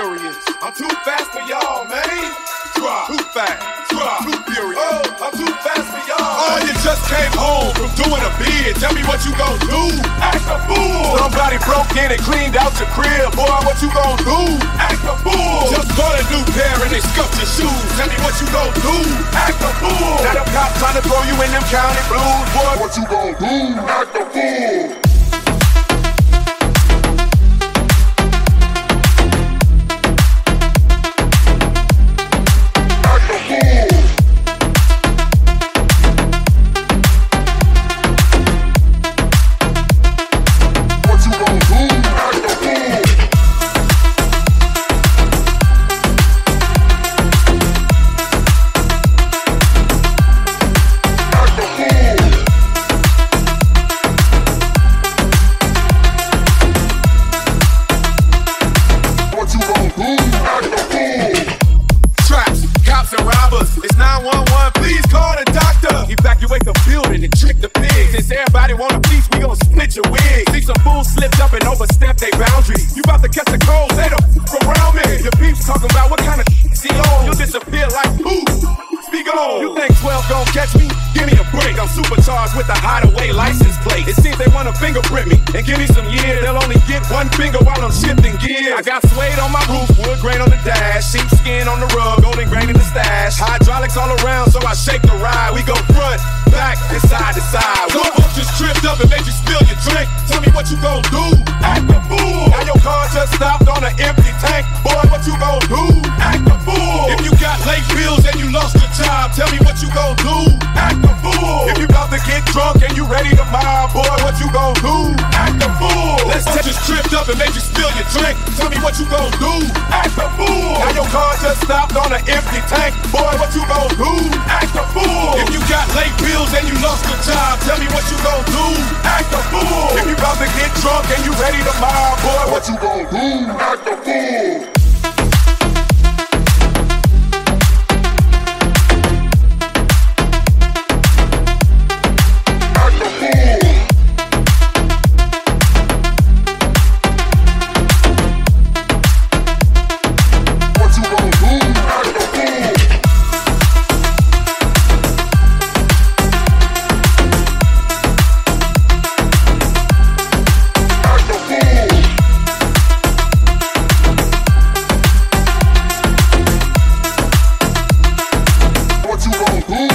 furious. I'm too fast for y'all, man. Drop. Too fast. Drop. Too furious. Oh, I'm too fast for y'all. Oh, you just came home from doing a bid. Tell me what you gon' do. Act a fool. Somebody broke in and cleaned out your crib. Boy, what you gon' do? Act a fool. Just bought a new pair and they scuffed your shoes. Tell me what you gon' do. Act a fool. Now them cops trying to throw you in them county blues. Boy, what you gon' do? Act a fool. It's 911, please call the doctor. Evacuate the building and trick the pigs. Since everybody want a piece, we gon' split your wig. See some fools slipped up and overstepped their boundaries. You about to catch a cold, they don't around me. Your peeps talking about what kind of he on. You'll disappear like poof. Speak on. You think 12 gon' catch me? Give me a break. I'm supercharged with a hideaway license plate. It seems they wanna fingerprint me and give me some years. They'll only get one finger while I'm shifting gears. I got suede on my roof, wood grain on the dash, sheepskin on the rug, golden grain in the stash. Hydraulics all around, so I shake the ride. We go front, back, and side to side. Some folks just tripped up and made you spill your drink. Tell me what you gon' do. Act a fool. Now your car just stopped on an empty tank. Boy, what you gon' do? Act a fool. If you got late bills and you lost your job, tell me what you gon' do. Act a fool. If you about to get drunk and you ready to mob, boy, what you gon' do? Act a fool. Let's take just tripped up and made you spill your drink. Tell me what you gon' do. Act a fool. Now your car just stopped on an empty tank. Boy, what you gon' do? Act a fool. If you got late bills and you lost your job, tell me what you gon' do. Act a fool. If you about to get drunk and you ready to mob, boy, what you gon' do? Act a fool. What you gon' do?